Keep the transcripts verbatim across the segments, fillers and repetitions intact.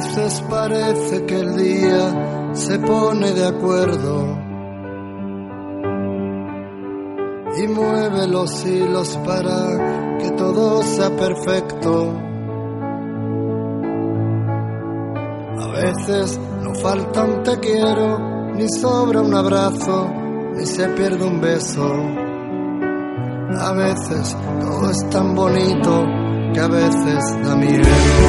veces parece que el día se pone de acuerdo y mueve los hilos para que todo sea perfecto. A veces no falta un te quiero, ni sobra un abrazo, ni se pierde un beso. A veces todo es tan bonito que a veces da miedo.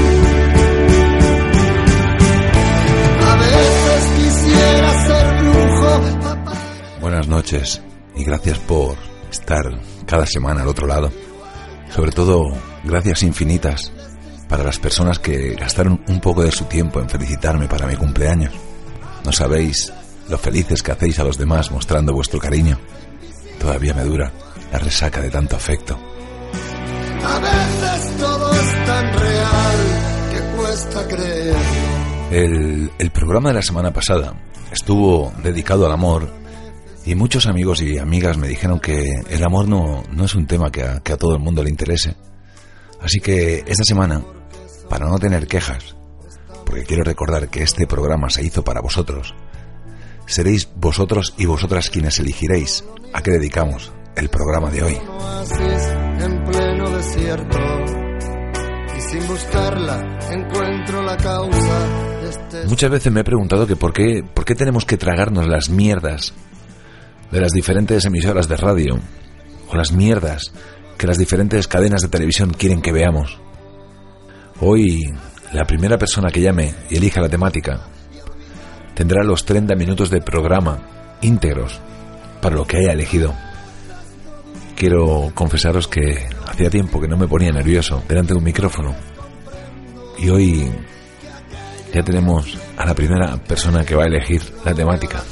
A veces quisiera ser brujo. Buenas noches y gracias por estar cada semana al otro lado. Sobre todo, gracias infinitas para las personas que gastaron un poco de su tiempo en felicitarme para mi cumpleaños. No sabéis lo felices que hacéis a los demás mostrando vuestro cariño. Todavía me dura la resaca de tanto afecto. A veces todo es tan real que cuesta creer. El, el programa de la semana pasada estuvo dedicado al amor y muchos amigos y amigas me dijeron que el amor no, no es un tema que a, que a todo el mundo le interese. Así que esta semana, para no tener quejas, porque quiero recordar que este programa se hizo para vosotros, seréis vosotros y vosotras quienes elegiréis a qué dedicamos el programa de hoy. En pleno desierto, y sin buscarla encuentro la causa de este... Muchas veces me he preguntado que por qué, por qué tenemos que tragarnos las mierdas de las diferentes emisoras de radio o las mierdas que las diferentes cadenas de televisión quieren que veamos. Hoy, la primera persona que llame y elija la temática tendrá los treinta minutos de programa íntegros para lo que haya elegido. Quiero confesaros que hacía tiempo que no me ponía nervioso delante de un micrófono y hoy ya tenemos a la primera persona que va a elegir la temática.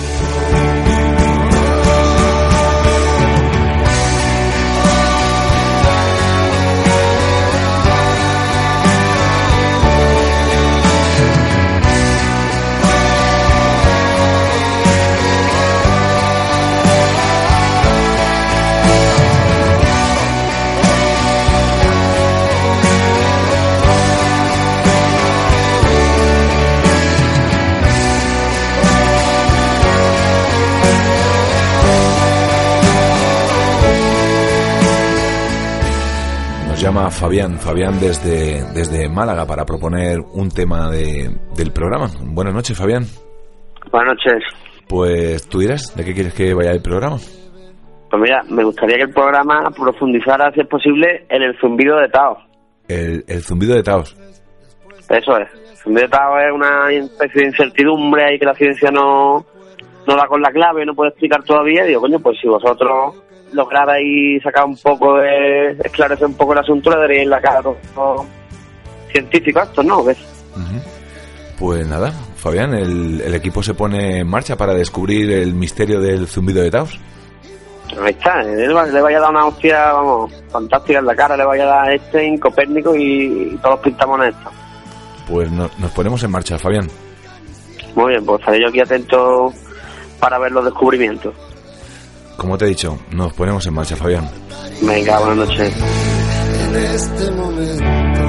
Llama Fabián, Fabián desde, desde Málaga para proponer un tema de, del programa. Buenas noches, Fabián. Buenas noches. Pues tú dirás, ¿de qué quieres que vaya el programa? Pues mira, me gustaría que el programa profundizara, si es posible, en el zumbido de Taos. El, el zumbido de Taos. Eso es. El zumbido de Taos es una especie de incertidumbre ahí que la ciencia no, no da con la clave, no puede explicar todavía. Y digo, coño, pues si vosotros lograrais sacar un poco de... esclarecer un poco el asunto, le daríais la cara a todos los científicos estos, ¿no? ¿Ves? Uh-huh. Pues nada, Fabián, el, el equipo se pone en marcha para descubrir el misterio del zumbido de Taos. Ahí está, él le vaya a dar una hostia, vamos, fantástica en la cara, le vaya a dar Einstein, Copérnico y, y todos pintamos en esto. Pues no, nos ponemos en marcha, Fabián. Muy bien, pues estaré yo aquí atento para ver los descubrimientos. Como te he dicho, nos ponemos en marcha, Fabián. Venga, buenas noches. En este momento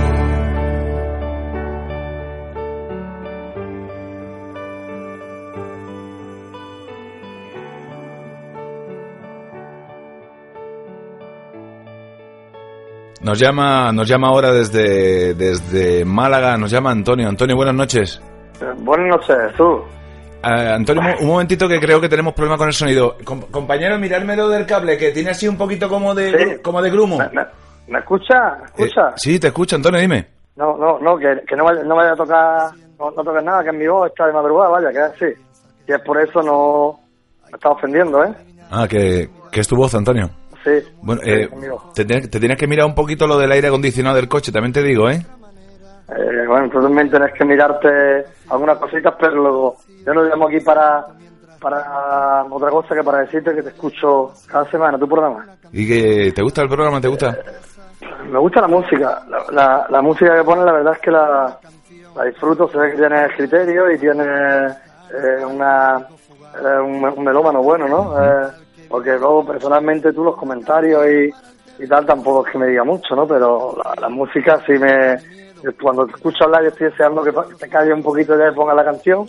Nos llama, nos llama ahora desde, desde Málaga, nos llama Antonio. Antonio, buenas noches. Buenas noches, tú. Uh, Antonio, un momentito que creo que tenemos problema con el sonido. Com- compañero, mirármelo del cable, que tiene así un poquito como de, sí. gru- como de grumo. ¿Me, me, me escucha? ¿Me escucha? Eh, sí, te escucho, Antonio, dime. No, no, no, que, que no, vaya, no vaya a tocar, no, no toques nada, que mi voz está de madrugada, vaya, que es así. Y es por eso no me está ofendiendo, ¿eh? Ah, que, que es tu voz, Antonio. Sí. Bueno, sí, eh, te, tienes, te tienes que mirar un poquito lo del aire acondicionado del coche, también te digo, ¿eh? Eh, bueno, tú también tienes que mirarte algunas cositas, pero luego yo no llamo aquí para para otra cosa que para decirte que te escucho cada semana tu programa. ¿Y que te gusta el programa? ¿Te gusta? Eh, me gusta la música. La, la, la música que pones, la verdad es que la, la disfruto. Se ve que tienes criterio y tienes eh, una eh, un, un melómano bueno, ¿no? Eh, porque luego personalmente tú los comentarios y, y tal tampoco es que me diga mucho, ¿no? Pero la, la música sí me cuando te escucho hablar yo estoy deseando que te calle un poquito ya y ponga la canción.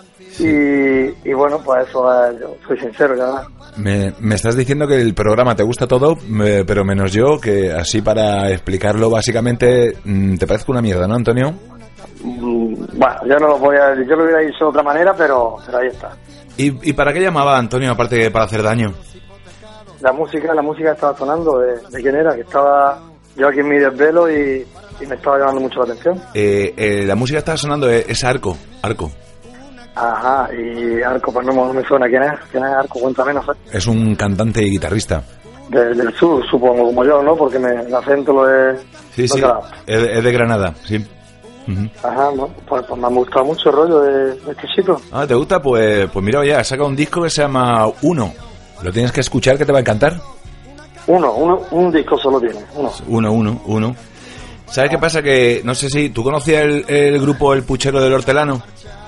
Y, y bueno, pues eso, eh, yo soy sincero, ya. Me, me estás diciendo que el programa te gusta todo, me, pero menos yo, que así para explicarlo básicamente, te parezco una mierda, ¿no, Antonio? Mm, bueno, yo no lo voy a yo lo hubiera dicho de otra manera, pero, pero ahí está. ¿Y, ¿Y para qué llamaba Antonio, aparte que para hacer daño? La música, la música estaba sonando, de, de quién era, que estaba yo aquí en mi desvelo y, y me estaba llamando mucho la atención. Eh, eh, la música estaba sonando, es, es Arco, Arco. Ajá, y Arco, pues no, no me suena. ¿Quién es? ¿Quién es Arco? Cuéntame, no sé. Es un cantante y guitarrista. De, del sur, supongo, como yo, ¿no? Porque me, el acento lo es... Sí, lo sí, es, es de Granada, sí. Uh-huh. Ajá, no, pues, pues me ha gustado mucho el rollo de, de este chico. Ah, ¿te gusta? Pues, pues mira, ya, ha sacado un disco que se llama Uno. Lo tienes que escuchar, que te va a encantar. Uno, uno, un disco solo tiene, uno. Uno, uno, uno. ¿Sabes qué pasa? Que, no sé si, ¿tú conocías el, el grupo El Puchero del Hortelano?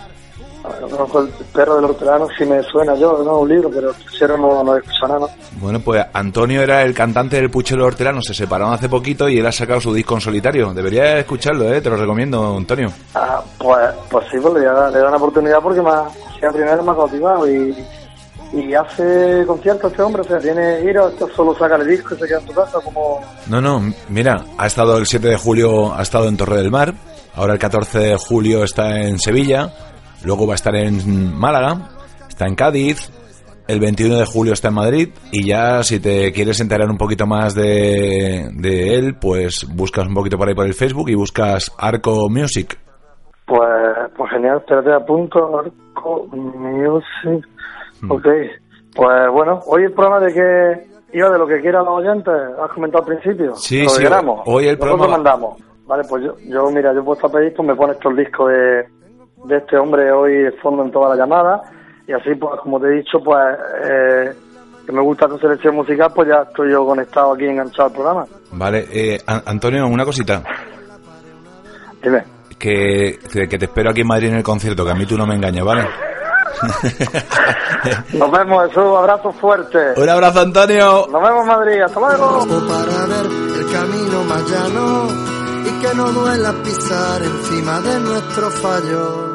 No conozco el perro del hortelano, si me suena yo, no, un libro, pero el puchero no, no he escuchado nada, ¿no? Bueno, pues Antonio era el cantante del Puchero del Hortelano, se separaron hace poquito y él ha sacado su disco en solitario. Deberías escucharlo, ¿eh? Te lo recomiendo, Antonio. Ah, pues, pues sí, pues le da, le da una oportunidad porque me ha, si primero me ha cautivado y, y hace conciertos este hombre, o sea, tiene gira, solo saca el disco y se queda en tu casa como... No, no, mira, ha estado el siete de julio, ha estado en Torre del Mar, ahora el catorce de julio está en Sevilla... Luego va a estar en Málaga, está en Cádiz, el veintiuno de julio está en Madrid y ya si te quieres enterar un poquito más de, de él, pues buscas un poquito por ahí por el Facebook y buscas Arco Music. Pues, pues genial, espérate, apunto, Arco Music, hmm. Ok. Pues bueno, hoy el programa de que iba de lo que quieran los oyentes, has comentado al principio. Sí, lo sí, que hoy el programa... Nosotros mandamos. Vale, pues yo, yo mira, yo puesto a pedir, pues me pones todo el disco de... de este hombre hoy de fondo en toda la llamada y así pues como te he dicho pues eh, que me gusta tu selección musical, pues ya estoy yo conectado aquí enganchado al programa. Vale, eh, Antonio, una cosita. Dime. Que, que, que te espero aquí en Madrid en el concierto, que a mí tú no me engañas, ¿vale? Nos vemos, Jesús, abrazo fuerte. Un abrazo, Antonio. Nos vemos en Madrid, hasta luego. Para ver el camino más llano y que no duela pisar encima de nuestro fallo.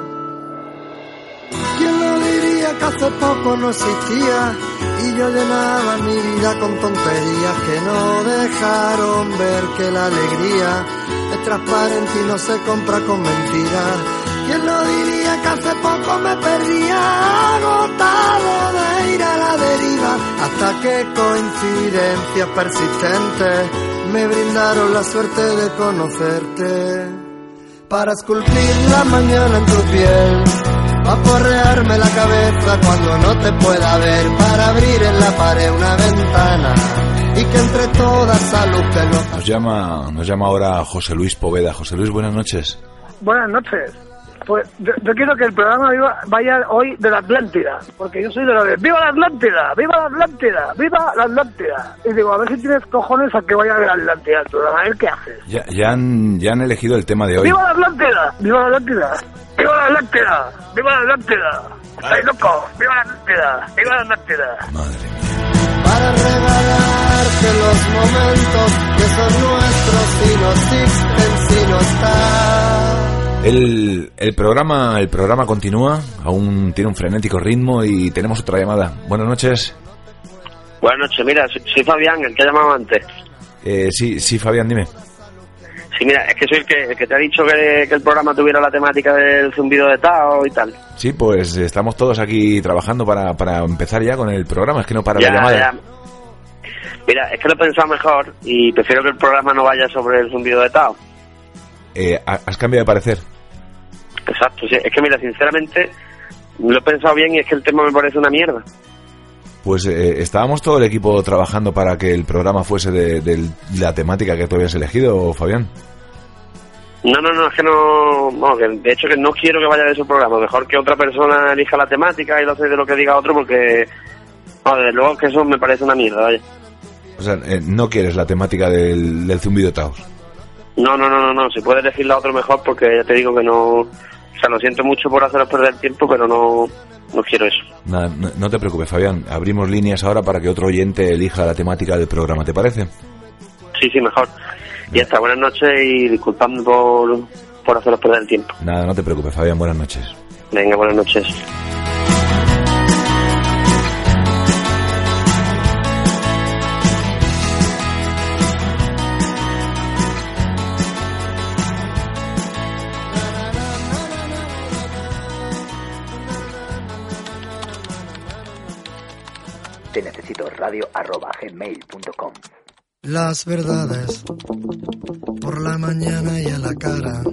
¿Quién lo diría que hace poco no existía y yo llenaba mi vida con tonterías que no dejaron ver que la alegría es transparente y no se compra con mentiras? ¿Quién lo diría que hace poco me perdía agotado de ir a la deriva hasta que coincidencias persistentes me brindaron la suerte de conocerte para esculpir la mañana en tu piel, para porrearme la cabeza cuando no te pueda ver, para abrir en la pared una ventana y que entre toda esa luz que no... Nos llama, nos llama ahora José Luis Poveda. José Luis, buenas noches. Buenas noches. Pues yo, yo quiero que el programa viva, vaya hoy de la Atlántida, porque yo soy de lo de ¡viva la Atlántida! ¡Viva la Atlántida! ¡Viva la Atlántida! Y digo, a ver si tienes cojones a que vaya de la Atlántida el programa, a ver qué haces. Ya, ya, han, ya han elegido el tema de hoy. ¡Viva la Atlántida! ¡Viva la Atlántida! ¡Viva la Atlántida! ¡Viva la Atlántida! ¡Estáis locos! ¡Viva la Atlántida! ¡Viva la Atlántida! Madre mía. Para regalarte los momentos que son nuestros y no existen si no estás. El, el programa el programa continúa, aún tiene un frenético ritmo y tenemos otra llamada. Buenas noches. Buenas noches, mira, soy, soy Fabián, el que ha llamado antes. Eh, sí, sí, Fabián, dime. Sí, mira, es que soy el que, el que te ha dicho que, que el programa tuviera la temática del zumbido de Tao y tal. Sí, pues estamos todos aquí trabajando para, para empezar ya con el programa, es que no para ya, la llamada. Ya. Mira, es que lo he pensado mejor y prefiero que el programa no vaya sobre el zumbido de Tao. Eh, ¿Has cambiado de parecer? Exacto, sí. Es que mira, sinceramente, lo he pensado bien y es que el tema me parece una mierda. Pues eh, estábamos todo el equipo trabajando para que el programa fuese de, de la temática que tú habías elegido, Fabián. No, no, no, es que no, no que de hecho que no quiero que vaya de su programa. Mejor que otra persona elija la temática y lo hace de lo que diga otro porque, no, desde luego que eso me parece una mierda, vaya. O sea, eh, no quieres la temática del, del zumbido Taos. No, no, no, no, no, si puedes elegirla otro mejor porque ya te digo que no, o sea, lo siento mucho por haceros perder tiempo, pero no, no quiero eso. Nada, no, no te preocupes, Fabián, abrimos líneas ahora para que otro oyente elija la temática del programa, ¿te parece? Sí, sí, mejor. Y hasta buenas noches y disculpadme por, por haceros perder el tiempo. Nada, no te preocupes, Fabián, buenas noches. Venga, buenas noches. Te necesito radio arroba gmail punto com. Las verdades por la mañana y a la cara,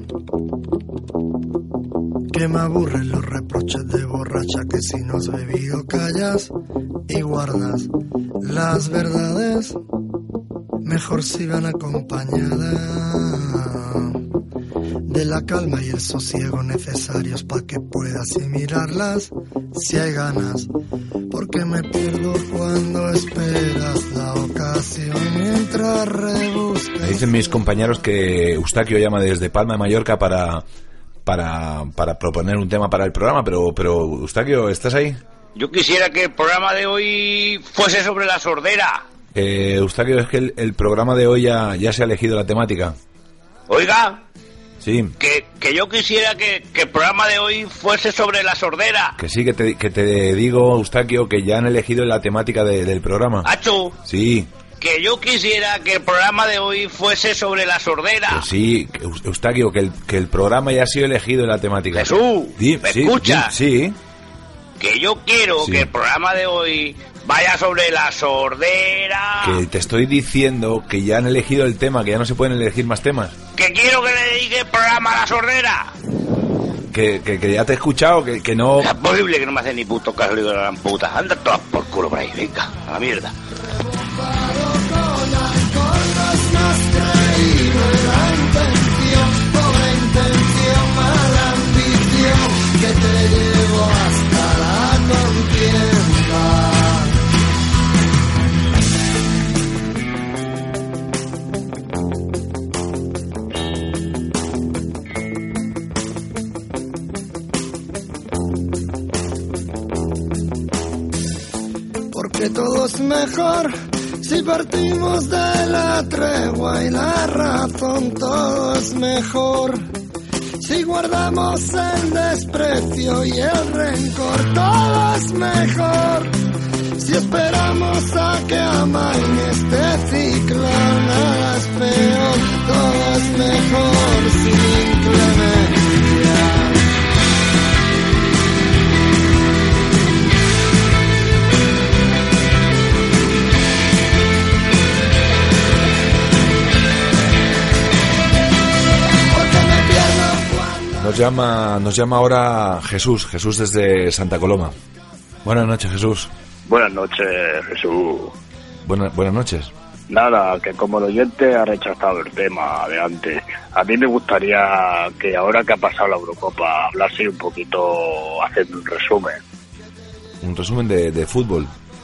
que me aburren los reproches de borracha, que si no has bebido callas y guardas. Las verdades mejor si van acompañadas de la calma y el sosiego necesarios para que puedas asimilarlas si hay ganas, porque me pierdo cuando esperas la ocasión mientras rebuscas. Me dicen mis compañeros que Eustaquio llama desde Palma de Mallorca para para para proponer un tema para el programa, pero pero Eustaquio, ¿estás ahí? Yo quisiera que el programa de hoy fuese sobre la sordera. Eh, Eustaquio, es que el, el programa de hoy ya, ya se ha elegido la temática. Oiga, sí, que, que yo quisiera que, que el programa de hoy fuese sobre la sordera. que sí, que te, que te digo, Eustaquio, que ya han elegido la temática de, del programa. Achu, Sí, que yo quisiera que el programa de hoy fuese sobre la sordera. que sí, que Eus- Eustaquio, que el, que el programa ya ha sido elegido en la temática. Jesús, Di- ¿me sí, escuchas? di- Sí, Que yo quiero Sí. que el programa de hoy vaya sobre la sordera. que te estoy diciendo que ya han elegido el tema, que ya no se pueden elegir más temas. Que quiero que le dedique el programa a la sordera. Que, que, que ya te he escuchado, que, que no... Es posible que no me hacen ni puto caso, le digo a la gran puta. Anda todas por culo por ahí, venga, a la mierda. Que te llevo hasta la contienda. Porque todo es mejor si partimos de la tregua y la razón. Todo es mejor si guardamos el desprecio y el rencor. Todo es mejor si esperamos a que amaine este ciclo. Nada es peor, todo es mejor sin clemencia. Nos llama, nos llama ahora Jesús, Jesús desde Santa Coloma. Buenas noches, Jesús. Buenas noches, Jesús. Buena- buenas noches. Nada, que como el oyente ha rechazado el tema de antes, a mí me gustaría que ahora que ha pasado la Eurocopa hablase un poquito, haciendo un resumen. Un resumen de, de fútbol.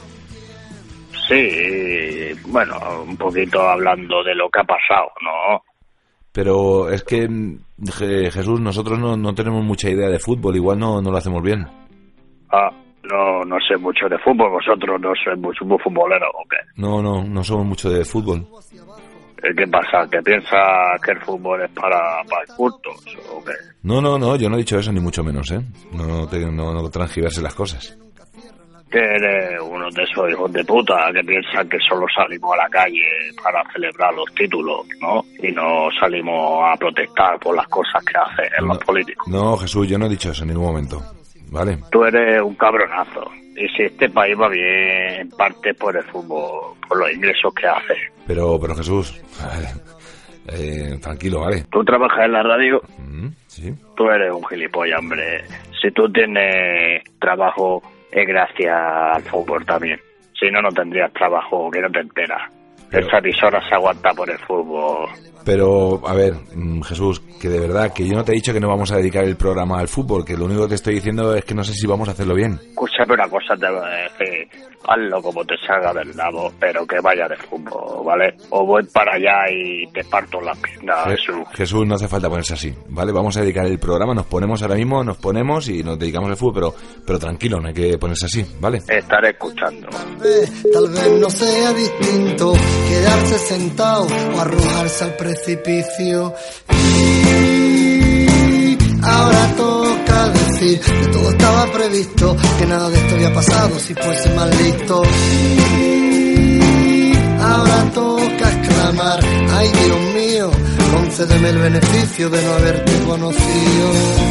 Sí, bueno, un poquito hablando de lo que ha pasado, ¿no? Pero es que, mm, Je- Jesús, nosotros no, no tenemos mucha idea de fútbol, igual no, no lo hacemos bien. Ah, no, no sé mucho de fútbol, vosotros no sois muy, muy futboleros, ¿o qué? No, no, no somos mucho de fútbol. Eh, ¿Qué pasa? ¿Que piensas que el fútbol es para, para cultos, o qué? No, no, no, yo no he dicho eso, ni mucho menos, ¿eh? No, te, no, no transgiverse las cosas. Que eres uno de esos hijos de puta que piensan que solo salimos a la calle para celebrar los títulos, ¿no? Y no salimos a protestar por las cosas que hacen No, los políticos. no, Jesús, yo no he dicho eso en ningún momento, ¿vale? Tú eres un cabronazo. Y si este país va bien, en parte por el fútbol, por los ingresos que hace. Pero, pero Jesús, eh, tranquilo, ¿vale? Tú trabajas en la radio, Mm, sí. tú eres un gilipollas, hombre. Si tú tienes trabajo, es gracias al fútbol también. Si no, no tendrías trabajo, que no te enteras. Pero- Esa emisora se aguanta por el fútbol. Pero, a ver, mm, Jesús, que de verdad, que yo no te he dicho que no vamos a dedicar el programa al fútbol, que lo único que te estoy diciendo es que no sé si vamos a hacerlo bien. Escúchame una cosa, te voy a decir. Hazlo como te salga del nabo, pero que vaya de fútbol, ¿vale? O voy para allá y te parto las piernas, Je- Jesús. Jesús, no hace falta ponerse así, ¿vale? Vamos a dedicar el programa, nos ponemos ahora mismo, nos ponemos y nos dedicamos al fútbol, pero, pero tranquilo, no hay que ponerse así, ¿vale? Estaré escuchando. Tal vez no sea distinto, que quedarse sentado o arrojarse al precipicio. Y ahora toca decir que todo estaba previsto, que nada de esto había pasado si fuese más listo. Y ahora toca exclamar, ay Dios mío, concédeme el beneficio de no haberte conocido,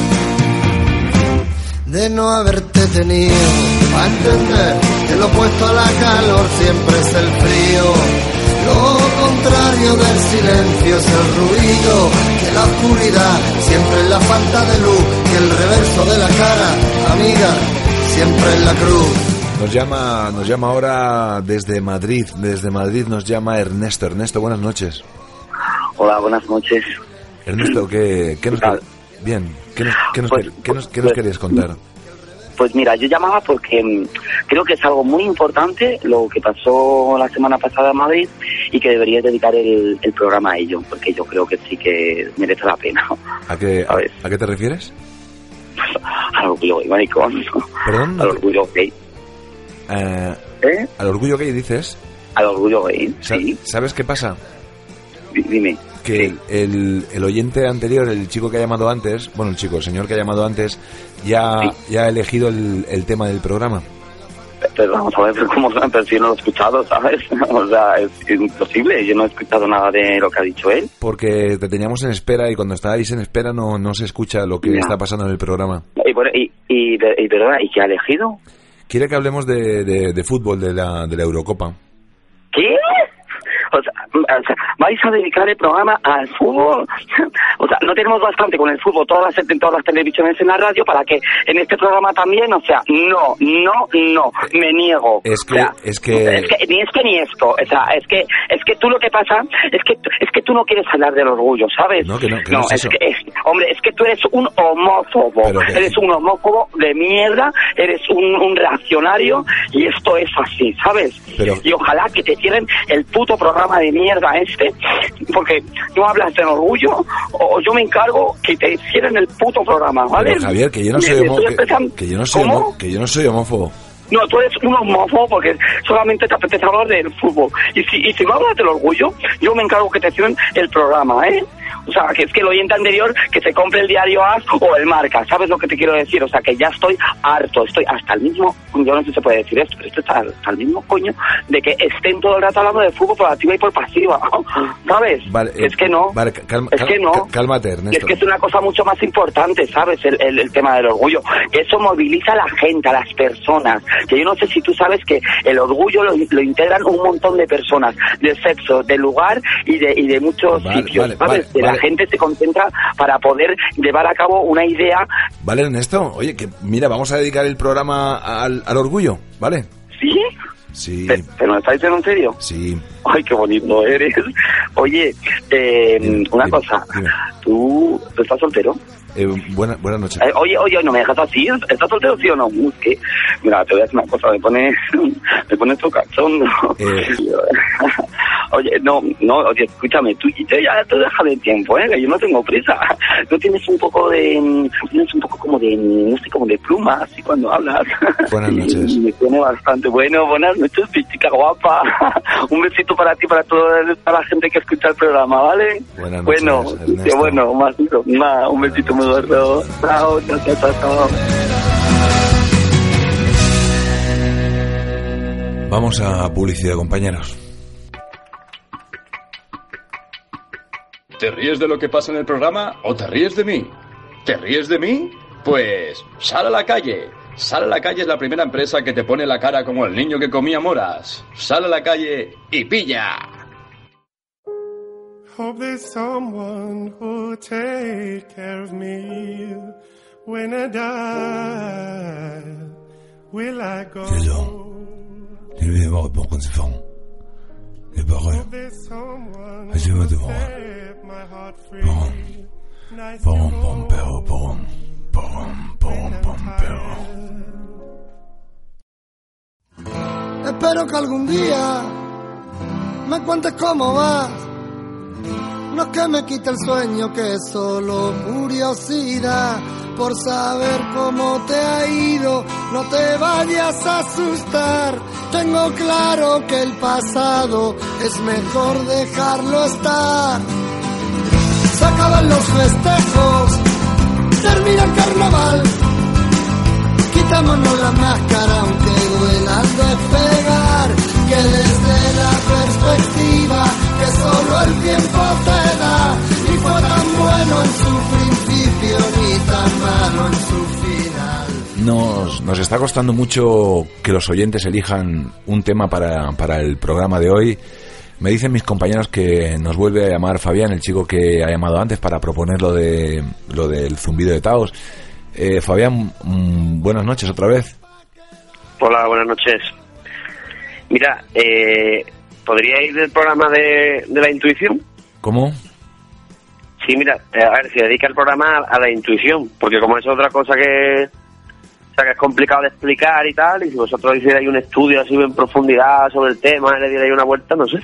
de no haberte tenido, para entender que lo opuesto a la calor siempre es el frío, lo contrario del silencio es el ruido, que la oscuridad siempre es la falta de luz, que el reverso de la cara, amiga, siempre es la cruz. Nos llama, nos llama ahora desde Madrid, desde Madrid nos llama Ernesto. Ernesto, buenas noches. Hola, buenas noches. Ernesto, ¿qué, qué nos ¿Qué tal? Bien, ¿qué nos, qué nos, Pues, qué nos, qué nos pues, querías contar? Pues mira, yo llamaba porque mm, creo que es algo muy importante lo que pasó la semana pasada en Madrid y que deberías dedicar el, el programa a ello, porque yo creo que sí que merece la pena. ¿A qué, ¿Sabes? a, ¿a qué te refieres? Al orgullo gay, maricón. ¿Perdón? Al orgullo gay. Eh, ¿Eh? ¿Al orgullo gay dices? Al orgullo gay, Sa- sí. ¿Sabes qué pasa? D- Dime. Que Sí. el, el oyente anterior, el chico que ha llamado antes, bueno, el chico, el señor que ha llamado antes, ya, Sí. ya ha elegido el, el tema del programa. Pero vamos a ver cómo pero si yo no lo he escuchado, ¿sabes? O sea, es imposible. Yo no he escuchado nada de lo que ha dicho él. Porque te teníamos en espera y cuando estáis en espera no, no se escucha lo que Ya. está pasando en el programa. Y, bueno, y, y, y, perdona, ¿y qué ha elegido? Quiere que hablemos de, de, de fútbol, de la, de la Eurocopa. ¿Qué? O sea, o sea, ¿vais a dedicar el programa al fútbol? O sea, no tenemos bastante con el fútbol, todas las, en todas las televisiones, en la radio, para que en este programa también, o sea, no, no, no, me niego. Es que- O sea, es que- es que ni es que ni esto, o sea, es que, es que tú lo que pasa, es que, es que tú no quieres hablar del orgullo, ¿sabes? No, que no, que no es es eso. que, es, hombre, es que tú eres un homófobo, Pero que- eres un homófobo de mierda, eres un, un reaccionario, y esto es así, ¿sabes? Pero- Y ojalá que te cierren el puto programa de mierda este, porque no hablas de orgullo, o yo me encargo que te cierren el puto programa, ¿vale? Pero Javier, que yo no Me- soy me homo- estoy que, empezando- que yo no soy ¿Cómo? homo- que yo no soy homófobo. No, tú eres un homófobo porque solamente te apetece hablar del fútbol. Y si, y si no hablas del orgullo, yo me encargo que te cierren el programa, ¿eh? O sea, que es que el oyente anterior que se compre el diario A S o el Marca, ¿sabes lo que te quiero decir? O sea, que ya estoy harto, estoy hasta el mismo, yo no sé si se puede decir esto, pero esto está hasta el mismo coño de que estén todo el rato hablando de fútbol por activa y por pasiva, ¿sabes? Vale, Que eh, es que no. Vale, calma, Es que no. cal- cálmate, Y Ernesto. es que es una cosa mucho más importante, ¿sabes? El, el, el tema del orgullo. Que eso moviliza a la gente, a las personas. Que yo no sé si tú sabes que el orgullo lo, lo integran un montón de personas, de sexo, de lugar y de, y de muchos Vale, sitios, vale, ¿sabes? vale, que vale. la gente se concentra para poder llevar a cabo una idea. Vale, Ernesto, oye, que mira, vamos a dedicar el programa al, al orgullo, ¿vale? ¿Sí? Sí, ¿Te, te lo estás diciendo en serio? sí. Ay, qué bonito eres. Oye, eh, Dime, una dime, cosa. dime. ¿Tú, ¿Tú estás soltero? Eh, buena, buenas noches. Eh, oye, oye, no me dejas así. ¿Estás soltero, sí o no? Uh, es que, mira, te voy a decir una cosa. Me pone, me pone esto cachondo. Eh. Oye, no, no, oye, escúchame, tú tú ya te dejas de tiempo, ¿eh? Que yo no tengo prisa. No tienes un poco de, tienes un poco como de, no sé, como de pluma, así cuando hablas. Buenas noches. Y me tiene bastante bueno. Buenas noches, mi chica guapa. Un besito para ti, para toda para la gente que escucha el programa, ¿vale? Buenas noches, Bueno, Ernesto. qué bueno, más, más, un besito muy gordo. Chao, chao, chao, chao, chao. Vamos a publicidad, compañeros. ¿Te ríes de lo que pasa en el programa o te ríes de mí? ¿Te ríes de mí? Pues sal a la calle. Sal a la calle es la primera empresa que te pone la cara como el niño que comía moras. Sal a la calle y pilla. Hope there's someone who'll take care of me when I die. Will I go? Je vais voir pour qu'on se forme. Les paroles. Hope there's someone Je vais who'll devoir. set my heart free. Pom, Nice pom, and pom, pero, pom, pom, pom, pom, pero. Espero que algún día me cuentes cómo vas. No es que me quite el sueño, que es solo curiosidad por saber cómo te ha ido. No te vayas a asustar, tengo claro que el pasado es mejor dejarlo estar. Se acaban los festejos, termina el carnaval. Quitámonos la máscara aunque duela al despegar, que desde la perspectiva que solo el tiempo te da, ni fue tan bueno en su principio ni tan malo en su final. Nos, nos está costando mucho que los oyentes elijan un tema para, para el programa de hoy. Me dicen mis compañeros que nos vuelve a llamar Fabián, el chico que ha llamado antes, para proponer lo de lo del zumbido de Taos. Eh, Fabián, mmm, buenas noches otra vez. Hola, buenas noches. Mira, eh, ¿podría ir del programa de, de la intuición? ¿Cómo? Sí, mira, eh, a ver, se dedica el programa a, a la intuición, porque como es otra cosa que, o sea, que es complicado de explicar y tal, y si vosotros hicierais un estudio así en profundidad sobre el tema, le dierais una vuelta, no sé.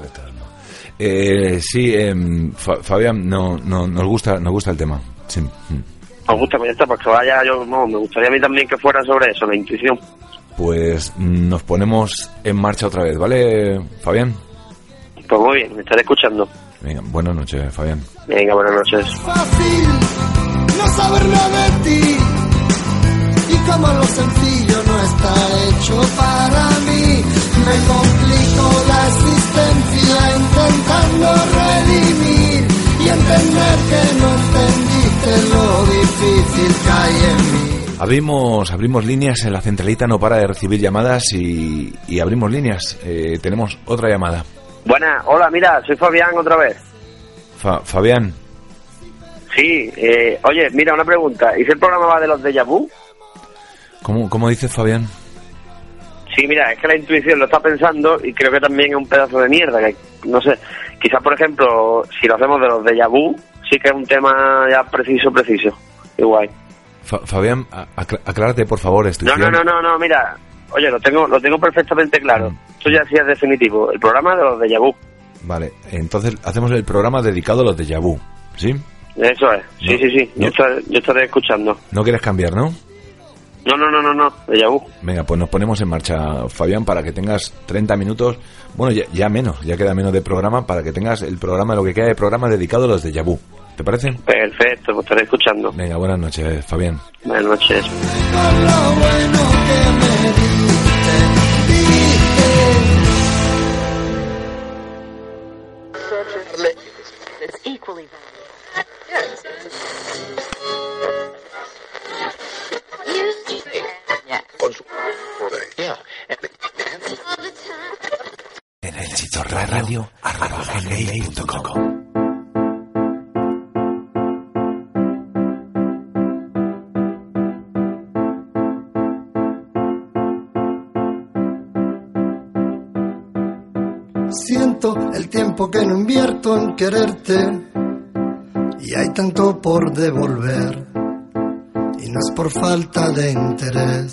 Eh, sí, eh, Fa- Fabián, no, no, nos gusta, nos gusta el tema. Sí. Os gusta, pues ya está, pues que vaya, yo, no, me gustaría a mí también que fuera sobre eso, la intuición. Pues nos ponemos en marcha otra vez, ¿vale, Fabián? Pues muy bien, me estaré escuchando. Venga, buenas noches, Fabián. Venga, buenas noches. Fácil no saber nada de ti, y como lo sencillo no está hecho para mí, me complico la existencia intentando redimir y entender que no entendiste lo difícil que hay en mí. Abrimos, abrimos líneas, en la centralita no para de recibir llamadas y, y abrimos líneas. Eh, tenemos otra llamada. Buenas, hola, mira, soy Fabián otra vez. Fa- Fabián. Sí, eh, oye, mira, una pregunta. ¿Hice el programa va de los déjà vu? ¿Cómo, cómo dices, Fabián? Sí, mira, es que la intuición lo está pensando y creo que también es un pedazo de mierda. Que no sé, quizás, por ejemplo, si lo hacemos de los déjà vu, sí que es un tema ya preciso, preciso. Igual. Fa- Fabián, acl- aclárate, por favor. Estoy No, no, no, no, no, mira. Oye, lo tengo lo tengo perfectamente claro. Esto ya sí es definitivo. El programa de los déjà vu. Vale, entonces hacemos el programa dedicado a los déjà vu, ¿sí? Eso es. Sí, No, sí, sí. no. Yo, estaré, yo estaré escuchando. No quieres cambiar, ¿no? No, no, no, no, no. Déjà vu. Venga, pues nos ponemos en marcha, Fabián, para que tengas treinta minutos. Bueno, ya, ya menos, ya queda menos de programa, para que tengas el programa, lo que queda de programa dedicado a los déjà vu. ¿Te parece? Perfecto, pues estaré escuchando. Venga, buenas noches, Fabián. Buenas noches. Con lo bueno que me diste, En el Chitorra Radio, arroba gmail punto com. Siento el tiempo que no invierto en quererte, y hay tanto por devolver, y no es por falta de interés.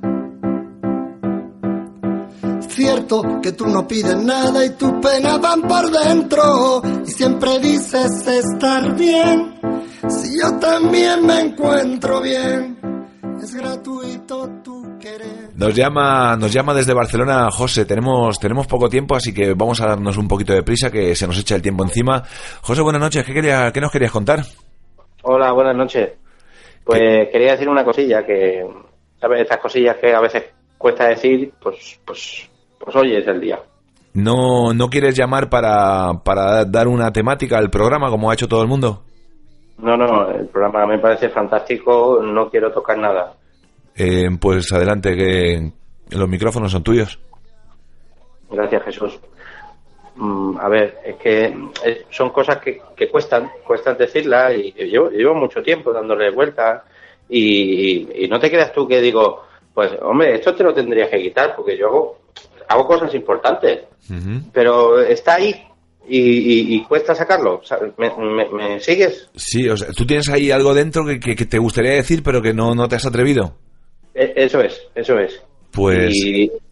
Cierto que tú no pides nada y tus penas van por dentro, y siempre dices estar bien, si yo también me encuentro bien, es gratuito tu querer. Nos llama, nos llama desde Barcelona José. Tenemos, tenemos poco tiempo, así que vamos a darnos un poquito de prisa, que se nos echa el tiempo encima. José, buenas noches. ¿Qué quería, qué nos querías contar? Hola, buenas noches. Pues ¿Qué? Quería decir una cosilla, que, ¿sabes? Estas cosillas que a veces cuesta decir, pues, pues, pues hoy es el día. ¿No, no quieres llamar para, para dar una temática al programa, como ha hecho todo el mundo? No, no, el programa me parece fantástico, no quiero tocar nada. Eh, pues adelante, que los micrófonos son tuyos. Gracias, Jesús. Mm, a ver, es que eh, son cosas que, que cuestan, cuestan decirlas, y llevo, llevo mucho tiempo dándole vueltas, y, y no te creas tú que digo, pues hombre, esto te lo tendrías que quitar, porque yo hago, hago cosas importantes, uh-huh. pero está ahí. Y, y, y cuesta sacarlo. ¿Me, me, me sigues? Sí, o sea, tú tienes ahí algo dentro que, que, que te gustaría decir, pero que no, no te has atrevido. Eso es, eso es. Pues y,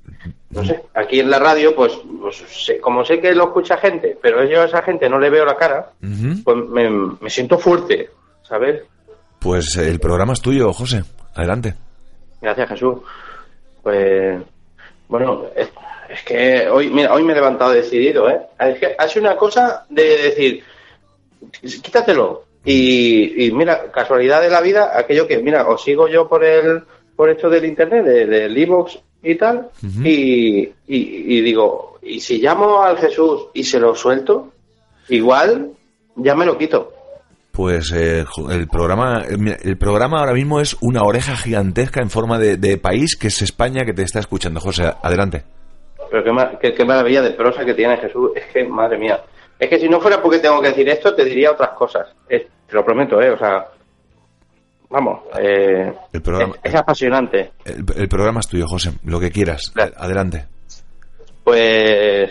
No sé, aquí en la radio, pues, pues sé, como sé que lo escucha gente, pero yo a esa gente no le veo la cara, uh-huh. pues me, me siento fuerte, ¿sabes? Pues el programa es tuyo, José. Adelante. Gracias, Jesús. Pues, bueno, es, es que hoy, mira, hoy me he levantado decidido, ¿eh? Es que ha sido una cosa de decir, quítatelo. Y, y mira, casualidad de la vida, aquello que, mira, os sigo yo por el, por esto del internet, del de iVoox y tal, uh-huh. y, y, y digo, ¿y si llamo al Jesús y se lo suelto? Igual ya me lo quito. Pues eh, el programa el programa ahora mismo es una oreja gigantesca en forma de, de país, que es España, que te está escuchando. José, adelante. Pero qué, qué, qué maravilla de prosa que tiene Jesús. Es que, madre mía. Es que si no fuera porque tengo que decir esto, te diría otras cosas. Es, te lo prometo, ¿eh? O sea, vamos. Eh, el programa, es, es apasionante. El, el programa es tuyo, José. Lo que quieras. Claro. Adelante. Pues...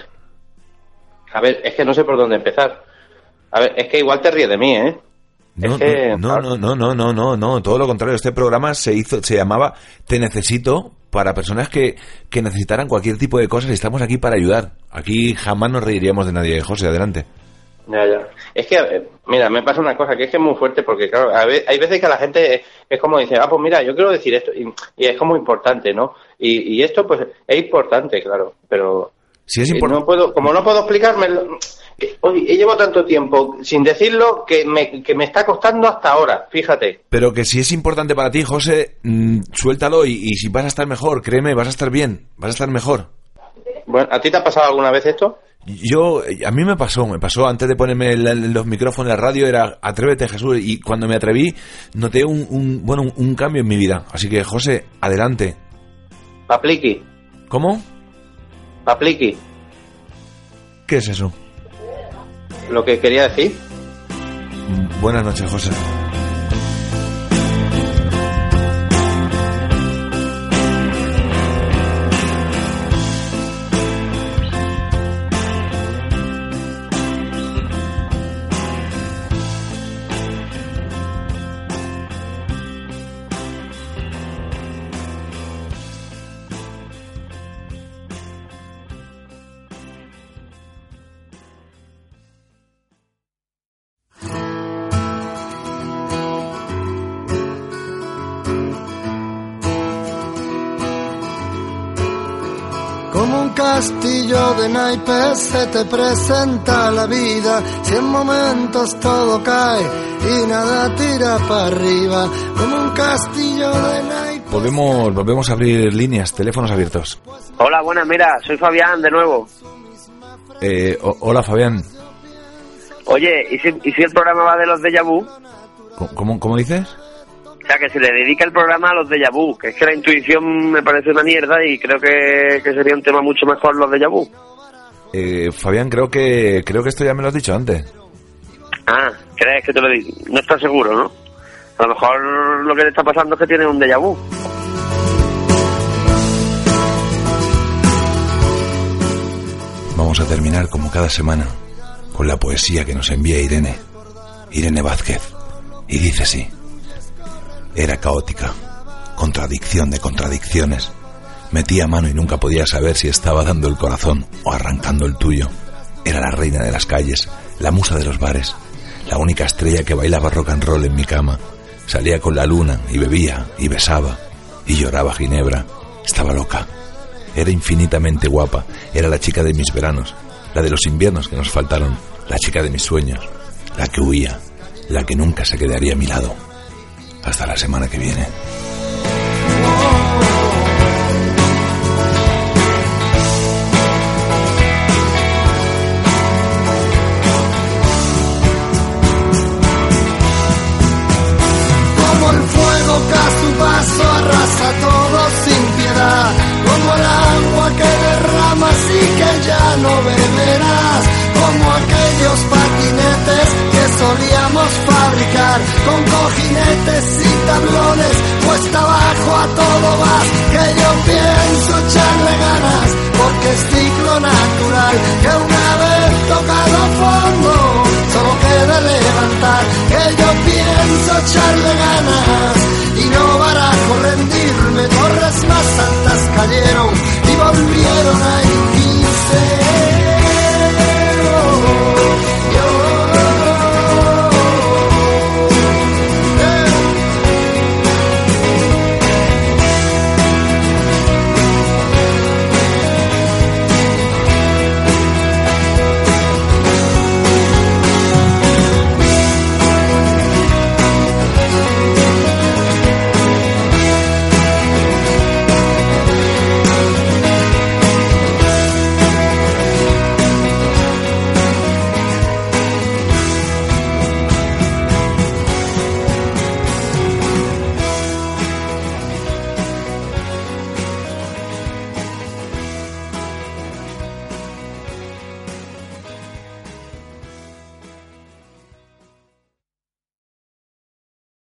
A ver, es que no sé por dónde empezar. A ver, es que igual te ríes de mí, ¿eh? No, es que, no, no, no, no, no, no, no, todo lo contrario. Este programa se hizo, se llamaba Te Necesito, para personas que, que necesitaran cualquier tipo de cosas, y estamos aquí para ayudar. Aquí jamás nos reiríamos de nadie. José, adelante. Ya, ya. Es que, mira, me pasa una cosa que es que es muy fuerte, porque claro, a veces, hay veces que la gente es, es como dice, ah, pues mira, yo quiero decir esto, y, y es como importante, ¿no? Y, y esto, pues, es importante, claro, pero... Sí, es importante. No puedo, como no puedo explicármelo... Oye, llevo tanto tiempo sin decirlo que me, que me está costando hasta ahora, fíjate. Pero que si es importante para ti, José, mmm, suéltalo y, y si vas a estar mejor, créeme, vas a estar bien, vas a estar mejor. Bueno, ¿a ti te ha pasado alguna vez esto? Yo, a mí me pasó, me pasó antes de ponerme el, los micrófonos en la radio, era atrévete, Jesús, y cuando me atreví noté un, un bueno, un, un cambio en mi vida. Así que, José, adelante. Papliqui. ¿Cómo? Papliqui. ¿Qué es eso? Lo que quería decir. Buenas noches, José. Como un castillo de naipes se te presenta la vida, si en momentos todo cae y nada tira para arriba. Como un castillo de naipes. Volvemos, volvemos a abrir líneas, teléfonos abiertos. Hola, buenas, mira, soy Fabián de nuevo. Eh, o, hola, Fabián. Oye, ¿y si, ¿y si el programa va de los déjà vu? ¿Cómo, cómo dices? O sea, que se le dedica el programa a los déjà vu, que es que la intuición me parece una mierda y creo que, que sería un tema mucho mejor los déjà vu. Eh, Fabián, creo que creo que esto ya me lo has dicho antes. Ah, ¿crees que te lo digo? No estás seguro, ¿no? A lo mejor lo que le está pasando es que tiene un déjà vu. Vamos a terminar como cada semana con la poesía que nos envía Irene, Irene Vázquez, y dice así. Era caótica, contradicción de contradicciones. Metía mano y nunca podía saber si estaba dando el corazón o arrancando el tuyo. Era la reina de las calles, la musa de los bares, la única estrella que bailaba rock and roll en mi cama. Salía con la luna y bebía y besaba y lloraba ginebra. Estaba loca. Era infinitamente guapa. Era la chica de mis veranos, la de los inviernos que nos faltaron, la chica de mis sueños, la que huía, la que nunca se quedaría a mi lado. Hasta la semana que viene. Como el fuego que a su paso arrasa todo sin piedad, como el agua que derramas y que ya no beberás, como aquellos patinetes que solíamos fabricar, con cojinetes y tablones, cuesta abajo a todo vas, que yo pienso echarle ganas, porque es ciclo natural, que una vez tocado fondo, solo queda levantar, que yo pienso echarle ganas, y no barajo rendirme, torres más altas cayeron, y volví quiero una